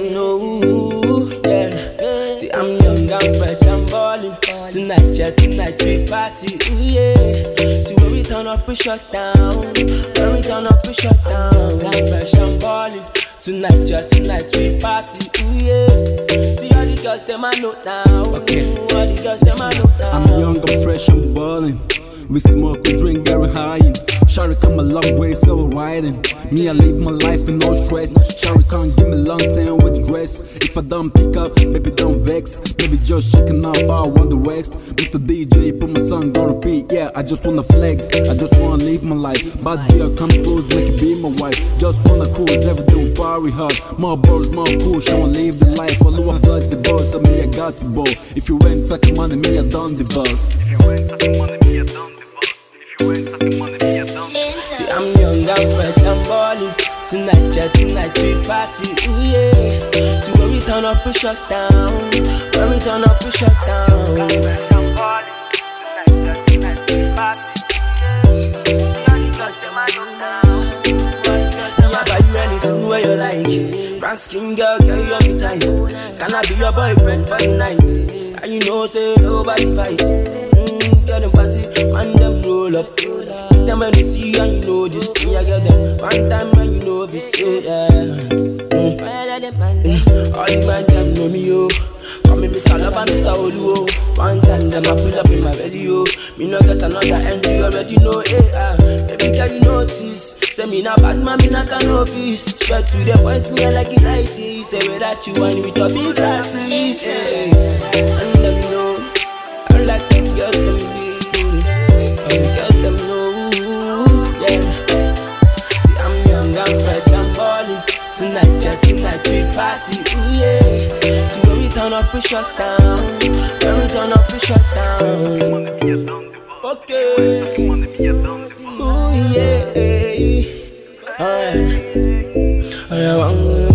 them know, yeah. See, I'm young, I'm fresh, I'm ballin'. Tonight, yeah, tonight we party, ooh, yeah. See, when we turn up, we shut down. When we turn up, we shut down. I'm fresh, I'm ballin'. Tonight, yeah, tonight we party, ooh, yeah. See, all the girls, them I know now. Okay. All the girls, them I know now. I'm young, I'm fresh, I'm ballin'. We smoke, we drink, get high. Shari come a long way, so we're riding. Me, I live my life in no stress. Shari can't give me long time with the dress. If I don't pick up, baby don't vex. Baby just shaking up, I want the rest. Mr. DJ, put my song on repeat. Yeah, I just wanna flex, I just wanna live my life. Bad girl, come close, make it be my wife. Just wanna cruise, every day we party hard. More bros, more cool, show and live the life. Follow up like the boss, of me I got the ball. If you ain't talking money, me I done the boss. If you ain't talking money, me I done the boss. If you ain't talking money, me I done the boss. See, I'm young, I'm fresh, I'm ballin'. Tonight, yeah, tonight we party, ooh, yeah. See, when we turn up, we shut down. When we turn up, we shut down. I'm ballin'. Tonight, tonight we party. See all the girls, them I know now. Yeah, buy you anything where you like. Brown skin girl, girl, you on me tight. Can I be your boyfriend for the night? And you know, say nobody fight. Girl, them party, and them roll up. Meet them when they see you and you know this. Me, I get them one time when you know this. Yeah. All these man, them know me, yo. Call me Mr. Love and Mr. Olu. One time, them I pull up in my video. Me no get another end, you already know, baby girl, you notice. Say me not bad man, me not a novice. Straight to the point, me I like it like this. The way that you want with your big artist, and them know, I like them girls, them big booty. All the girls, them know, yeah. See, I'm young, I'm fresh, I'm ballin'. Tonight, yeah, tonight we party, ooh, yeah. See, when we turn up, we shut down. When we turn up, we shut down. Okay. Ooh, yeah. Alright.